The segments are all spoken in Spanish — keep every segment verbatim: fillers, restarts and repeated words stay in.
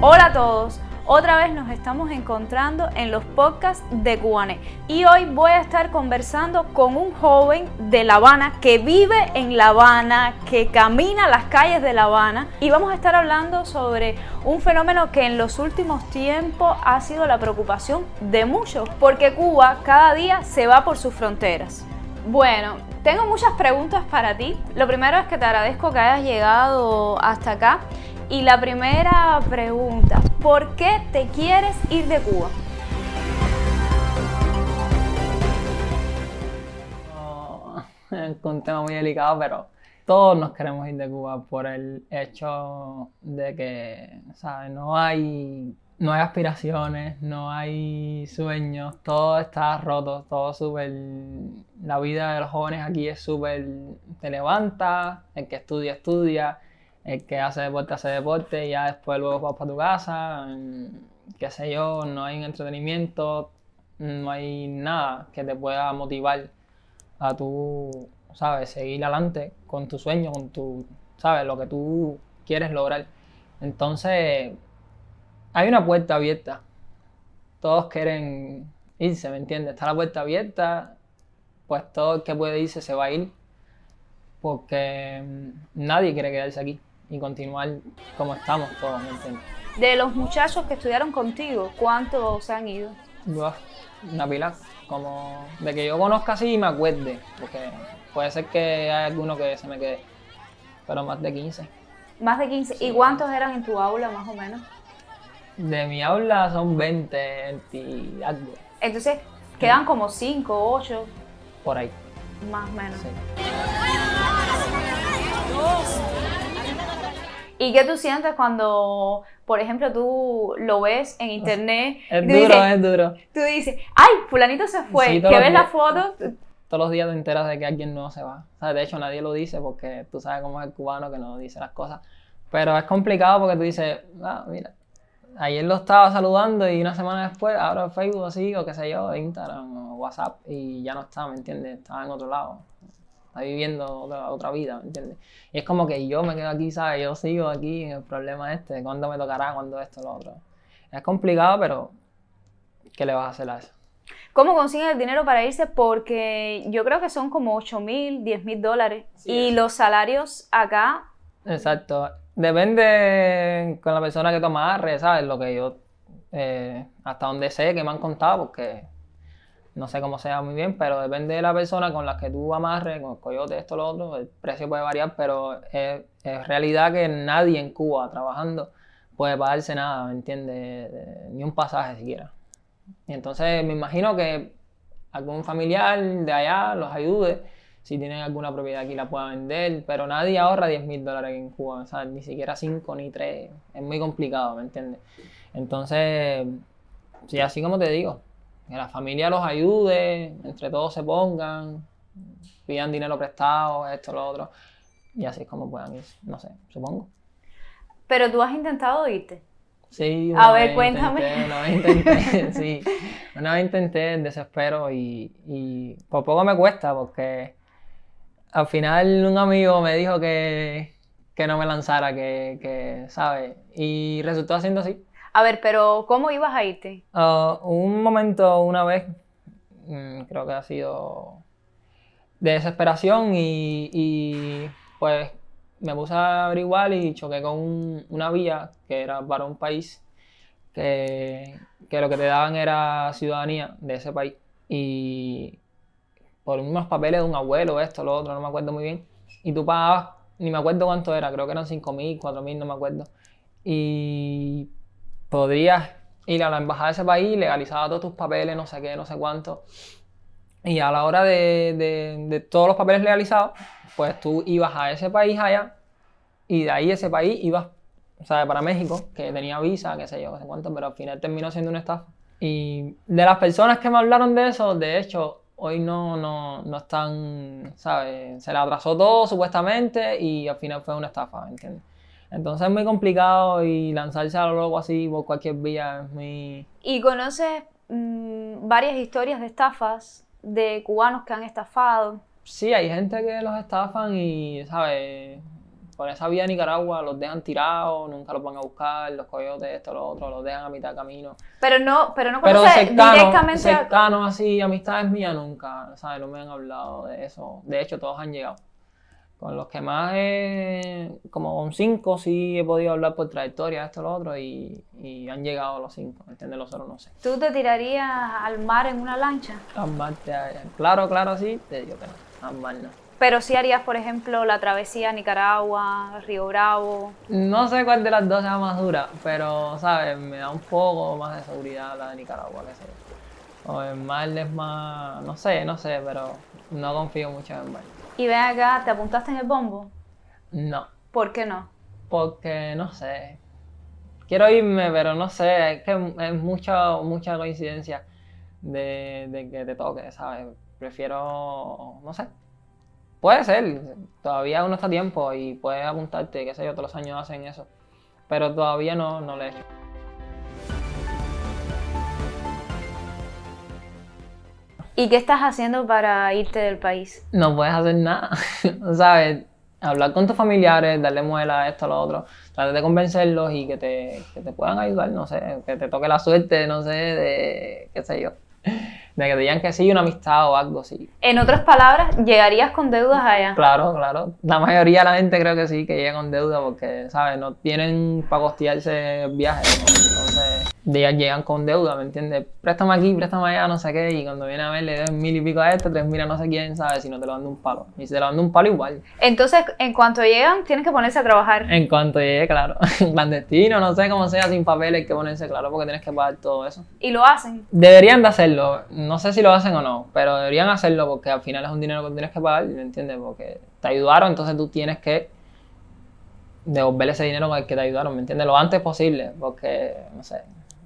Hola a todos, otra vez nos estamos encontrando en los podcasts de Cubanet y hoy voy a estar conversando con un joven de La Habana que vive en La Habana, que camina las calles de La Habana, y vamos a estar hablando sobre un fenómeno que en los últimos tiempos ha sido la preocupación de muchos, porque Cuba cada día se va por sus fronteras. Bueno, tengo muchas preguntas para ti. Lo primero es que te agradezco que hayas llegado hasta acá. Y la primera pregunta, ¿por qué te quieres ir de Cuba? Oh, es un tema muy delicado, pero todos nos queremos ir de Cuba por el hecho de que, ¿sabes? No hay, no hay aspiraciones, no hay sueños, todo está roto, todo súper... La vida de los jóvenes aquí es súper... Te levantas, el que estudia, estudia. El que hace deporte, hace deporte, y ya después luego vas para tu casa, qué sé yo, no hay un entretenimiento, no hay nada que te pueda motivar a tú, ¿sabes?, seguir adelante con tu sueño, con tu, ¿sabes?, lo que tú quieres lograr. Entonces, hay una puerta abierta, todos quieren irse, ¿me entiendes? Está la puerta abierta, pues todo el que puede irse se va a ir, porque nadie quiere quedarse aquí y continuar como estamos todos, ¿me entiendes? De los muchachos que estudiaron contigo, ¿cuántos se han ido? Uf, una pila, como de que yo conozca así y me acuerde, porque puede ser que haya alguno que se me quede, pero más de quince. Más de quince. Sí. ¿Y cuántos eran en tu aula, más o menos? De mi aula son veinte, veinte y algo. Entonces, quedan como cinco, ocho. Por ahí. Más o menos. Sí. ¿Y qué tú sientes cuando, por ejemplo, tú lo ves en internet? Es y duro, dices, es duro. Tú dices, ¡ay, fulanito se fue! Sí, que ves días, la foto. Todos los días te enteras de que alguien no se va. O sea, de hecho, nadie lo dice porque tú sabes cómo es el cubano que no dice las cosas. Pero es complicado porque tú dices, ah, mira, ayer lo estaba saludando y una semana después abro Facebook así, o qué sé yo, Instagram o WhatsApp, y ya no está, ¿me entiendes? Estaba en otro lado. Está viviendo otra, otra vida, ¿me entiendes? Y es como que yo me quedo aquí, ¿sabes? Yo sigo aquí en el problema este, ¿cuándo me tocará? ¿Cuándo esto, lo otro? Es complicado, pero ¿qué le vas a hacer a eso? ¿Cómo consiguen el dinero para irse? Porque yo creo que son como ocho mil, diez mil dólares. Sí, y es. Los salarios acá... Exacto. Depende con la persona que toma arre, ¿sabes? Lo que yo, eh, hasta donde sé que me han contado, porque... no sé cómo sea muy bien, pero depende de la persona con la que tú amarres, con el coyote, esto, lo otro, el precio puede variar, pero es, es realidad que nadie en Cuba trabajando puede pagarse nada, ¿me entiendes? Ni un pasaje siquiera. Y entonces me imagino que algún familiar de allá los ayude, si tienen alguna propiedad aquí la pueda vender, pero nadie ahorra diez mil dólares en Cuba, ¿sabes? Ni siquiera cinco ni tres, es muy complicado, ¿me entiendes? Entonces, sí, así como te digo, que la familia los ayude, entre todos se pongan, pidan dinero prestado, esto, lo otro, y así es como puedan ir, no sé, supongo. ¿Pero tú has intentado irte? Sí, una A ver, cuéntame. Intenté, una vez intenté, sí, una vez intenté en desespero y, y por poco me cuesta porque al final un amigo me dijo que, que no me lanzara, que, que, ¿sabes? Y resultó haciendo así. A ver, pero ¿cómo ibas a irte? Uh, un momento, una vez, mmm, creo que ha sido de desesperación y, y pues me puse a averiguar y choqué con un, una vía que era para un país que, que lo que te daban era ciudadanía de ese país y por unos papeles de un abuelo, esto, lo otro, no me acuerdo muy bien, y tú pagabas, ni me acuerdo cuánto era, creo que eran cinco mil, cuatro mil, no me acuerdo, y podrías ir a la embajada de ese país, legalizaba todos tus papeles, no sé qué, no sé cuánto. Y a la hora de, de, de todos los papeles legalizados, pues tú ibas a ese país allá y de ahí ese país ibas, o sea, para México, que tenía visa, qué sé yo, qué sé cuánto, pero al final terminó siendo una estafa. Y de las personas que me hablaron de eso, de hecho, hoy no, no, no están, ¿sabes? Se le atrasó todo supuestamente y al final fue una estafa, ¿me entiendes? Entonces es muy complicado y lanzarse a lo loco así por cualquier vía es muy... ¿Y conoces mmm, varias historias de estafas de cubanos que han estafado? Sí, hay gente que los estafan y, ¿sabes? por esa vía de Nicaragua los dejan tirados, nunca los van a buscar, los coyotes, esto, lo otro, los dejan a mitad de camino. Pero no, pero no Pero conoces cercano, directamente a- cercano así, amistades mías nunca, ¿sabes? No me han hablado de eso. De hecho, todos han llegado. Con los que más he, como con cinco sí he podido hablar por trayectoria, esto, lo otro, y, y han llegado los cinco, ¿entiendes? Los otros no sé. ¿Tú te tirarías al mar en una lancha? Amarte, claro, claro, sí, te digo que no, amar no. Pero sí harías, por ejemplo, la travesía a Nicaragua, Río Bravo. No sé cuál de las dos sea más dura, pero, ¿sabes? Me da un poco más de seguridad la de Nicaragua, que sé yo. O el mar es más, no sé, no sé, pero no confío mucho en el mar. Y ven acá, ¿te apuntaste en el bombo? No, ¿Por qué no? porque, no sé, quiero irme, pero no sé, es que es mucha, mucha coincidencia de, de que te toque, ¿sabes? Prefiero, no sé. Puede ser, todavía uno está a tiempo y puedes apuntarte, qué sé yo, todos los años hacen eso, pero todavía no, no lo he hecho. ¿Y qué estás haciendo para irte del país? No puedes hacer nada, ¿sabes? Hablar con tus familiares, darle muela a esto, a lo otro, tratar de convencerlos y que te, que te puedan ayudar, no sé, que te toque la suerte, no sé, de, qué sé yo, de que te digan que sí, una amistad o algo así. En otras palabras, ¿llegarías con deudas allá? Claro, claro. La mayoría de la gente creo que sí, que llega con deuda porque, ¿sabes? No tienen para costearse el viaje. Entonces, ellas llegan con deuda, ¿me entiendes? Préstame aquí, préstame allá, no sé qué. Y cuando viene a ver, le den mil y pico a este, tres mil a no sé quién, ¿sabes? Si no te lo dan de un palo. Y si te lo dan de un palo, igual. Entonces, en cuanto llegan, tienes que ponerse a trabajar. En cuanto llegue, claro. Clandestino, no sé cómo sea, sin papeles, hay que ponerse claro porque tienes que pagar todo eso. Y lo hacen. Deberían de hacerlo. No sé si lo hacen o no, pero deberían hacerlo porque al final es un dinero que tienes que pagar, ¿me entiendes? Porque te ayudaron, entonces tú tienes que devolver ese dinero con el que te ayudaron, ¿me entiendes? Lo antes posible, porque, no sé.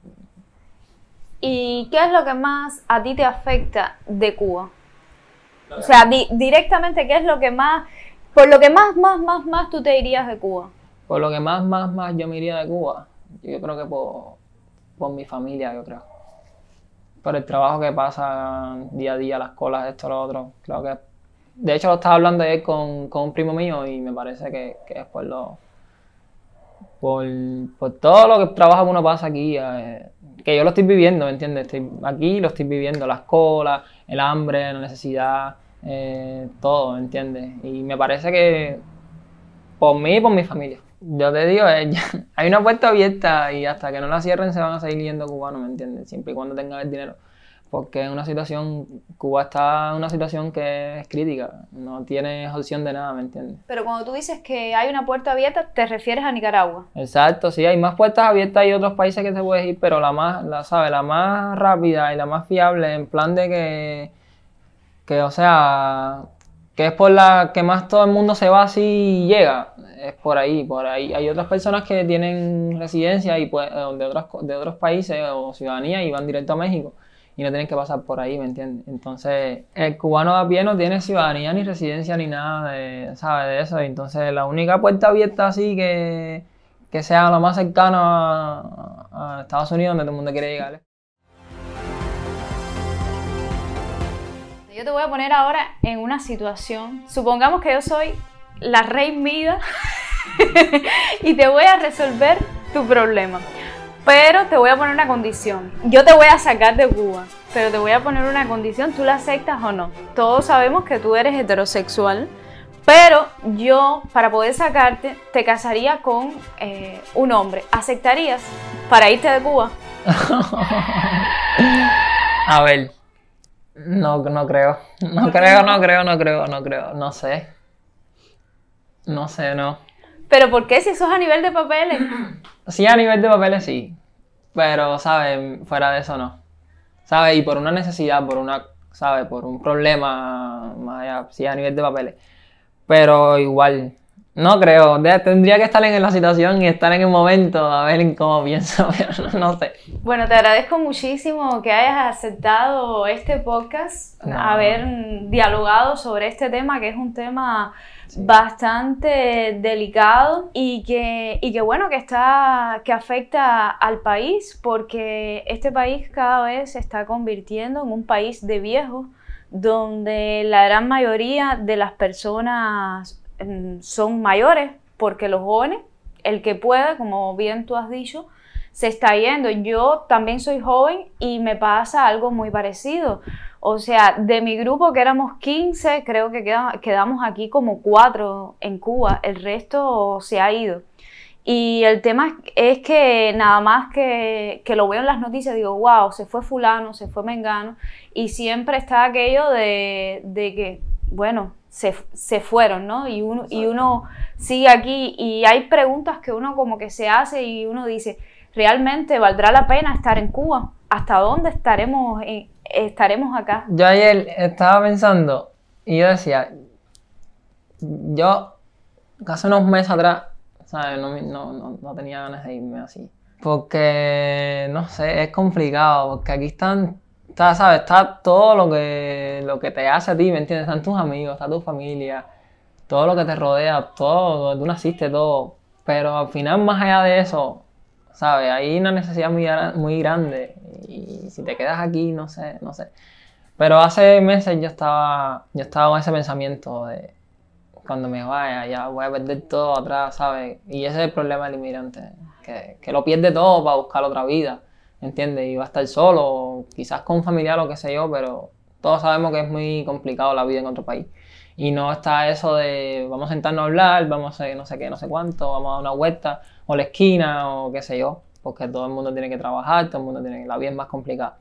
¿Y qué es lo que más a ti te afecta de Cuba? O sea, di- directamente, ¿qué es lo que más, por lo que más, más, más, más tú te dirías de Cuba? Por lo que más, más, más yo me iría de Cuba, yo creo que por, por mi familia, yo creo. Por el trabajo que pasa día a día, las colas, esto, lo otro. Creo que, de hecho, lo estaba hablando ayer con, con un primo mío y me parece que, que es por lo, por, por todo lo que trabajo que uno pasa aquí, eh, que yo lo estoy viviendo, ¿me entiendes? Estoy aquí, lo estoy viviendo, las colas, el hambre, la necesidad, eh, todo, ¿me entiendes? Y me parece que por mí y por mi familia. Yo te digo, eh, ya, hay una puerta abierta y hasta que no la cierren se van a seguir yendo cubanos, ¿me entiendes? Siempre y cuando tengan el dinero. Porque es una situación, Cuba está en una situación que es crítica, no tienes opción de nada, ¿me entiendes? Pero cuando tú dices que hay una puerta abierta, te refieres a Nicaragua. Exacto, sí, hay más puertas abiertas y otros países que te puedes ir, pero la más, la, ¿sabes? La más rápida y la más fiable en plan de que, que, o sea, que es por la que más todo el mundo se va así y llega, es por ahí, por ahí. Hay otras personas que tienen residencia y pues, de, otros, de otros países o ciudadanía y van directo a México y no tienen que pasar por ahí, ¿me entiendes? Entonces, el cubano de a pie no tiene ciudadanía ni residencia ni nada de, ¿sabes? De eso. Entonces, la única puerta abierta así que, que sea lo más cercano a, a Estados Unidos donde todo el mundo quiere llegar, ¿eh? Yo te voy a poner ahora en una situación. Supongamos que yo soy la rey Mida y te voy a resolver tu problema. Pero te voy a poner una condición. Yo te voy a sacar de Cuba, pero te voy a poner una condición. ¿Tú la aceptas o no? Todos sabemos que tú eres heterosexual, pero yo, para poder sacarte, te casaría con eh, un hombre. ¿Aceptarías para irte de Cuba? A ver. No, no creo. No creo, no creo, no creo, no creo. No sé. No sé, no. ¿Pero por qué si eso es a nivel de papeles? Sí, a nivel de papeles sí. Pero, ¿sabes? Fuera de eso no. ¿Sabes? Y por una necesidad, por una, ¿sabes? Por un problema más allá, sí, a nivel de papeles. Pero igual, no creo. De- tendría que estar en la situación y estar en el momento a ver en cómo pienso, pero no, no sé. Bueno, te agradezco muchísimo que hayas aceptado este podcast, No. haber dialogado sobre este tema, que es un tema bastante delicado y que, y que bueno, que está, que afecta al país, porque este país cada vez se está convirtiendo en un país de viejos, donde la gran mayoría de las personas mm, son mayores, porque los jóvenes, el que puede, como bien tú has dicho, se está yendo. Yo también soy joven y me pasa algo muy parecido. O sea, de mi grupo que éramos quince, creo que queda, quedamos aquí como cuatro en Cuba, el resto se ha ido. Y el tema es que nada más que, que lo veo en las noticias, digo, wow, se fue fulano, se fue mengano, y siempre está aquello de, de que, bueno, se, se fueron, ¿no? Y uno, y uno sigue aquí y hay preguntas que uno como que se hace y uno dice, ¿realmente valdrá la pena estar en Cuba? ¿Hasta dónde estaremos, en, estaremos acá? Yo ayer estaba pensando y yo decía, yo hace unos meses atrás, ¿sabes? No, no, no, no tenía ganas de irme así. Porque, no sé, es complicado, porque aquí están, está, ¿sabes? Está todo lo que, lo que te hace a ti, ¿me entiendes? Están tus amigos, está tu familia, todo lo que te rodea, todo, donde tú naciste, todo. Pero al final, más allá de eso, ¿sabes? Hay una necesidad muy, muy grande y si te quedas aquí, no sé, no sé. Pero hace meses yo estaba, yo estaba con ese pensamiento de cuando me vaya, ya voy a perder todo atrás, ¿sabes? Y ese es el problema del inmigrante, que, que lo pierde todo para buscar otra vida, ¿entiendes? Y va a estar solo, quizás con un familiar o qué sé yo, pero todos sabemos que es muy complicado la vida en otro país. Y no está eso de vamos a sentarnos a hablar, vamos a no sé qué, no sé cuánto, vamos a dar una vuelta, o la esquina, o qué sé yo, porque todo el mundo tiene que trabajar, todo el mundo tiene que... La vida es más complicada.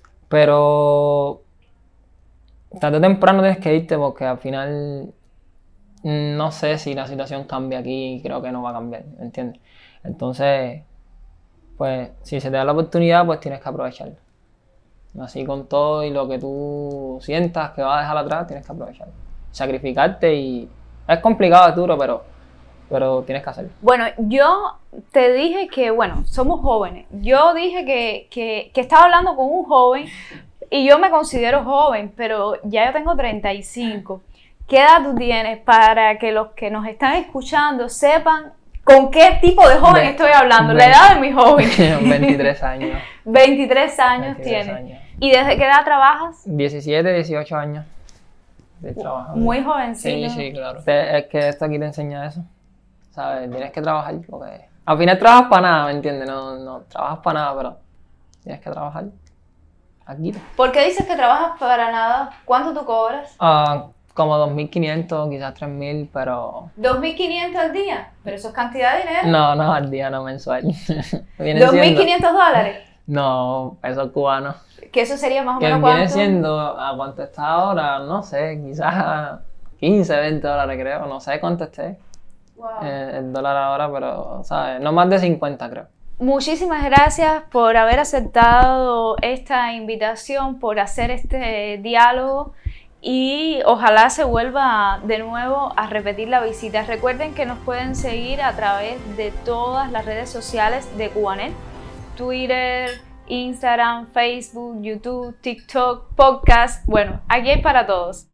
Pero tarde o temprano tienes que irte porque al final no sé si la situación cambia aquí y creo que no va a cambiar, ¿entiendes? Entonces, pues si se te da la oportunidad, pues tienes que aprovecharla. Así con todo y lo que tú sientas que vas a dejar atrás, tienes que aprovecharlo. Sacrificarte y... Es complicado, es duro, pero, pero tienes que hacerlo. Bueno, yo te dije que, bueno, somos jóvenes. Yo dije que, que, que estaba hablando con un joven y yo me considero joven, pero ya yo tengo treinta y cinco. ¿Qué edad tú tienes para que los que nos están escuchando sepan con qué tipo de joven Ve, estoy hablando? veinte, la edad de mi joven. veintitrés años. veintitrés años tienes. ¿Y desde qué edad trabajas? diecisiete, dieciocho años. De trabajo. Muy jovencito. Sí, sí, claro. Es que esto aquí te enseña eso. ¿Sabes? Tienes que trabajar porque... Al final trabajas para nada, ¿me entiendes? No, no trabajas para nada, pero tienes que trabajar. Aquí. ¿Por qué dices que trabajas para nada? ¿Cuánto tú cobras? Ah... Uh, Como dos mil quinientos, quizás tres mil, pero... ¿dos mil quinientos al día? ¿Pero eso es cantidad de dinero? No, no, al día, no mensual. ¿dos mil quinientos dólares? No, pesos cubanos. ¿Que eso sería más o que menos viene cuánto? siendo, a cuánto está ahora, no sé, quizás quince, veinte dólares creo, no sé cuánto esté. Wow. Eh, el dólar ahora, pero, ¿sabes? No más de cincuenta creo. Muchísimas gracias por haber aceptado esta invitación, por hacer este diálogo. Y ojalá se vuelva de nuevo a repetir la visita. Recuerden que nos pueden seguir a través de todas las redes sociales de Cubanet, Twitter, Instagram, Facebook, YouTube, TikTok, podcast. Bueno, aquí hay para todos.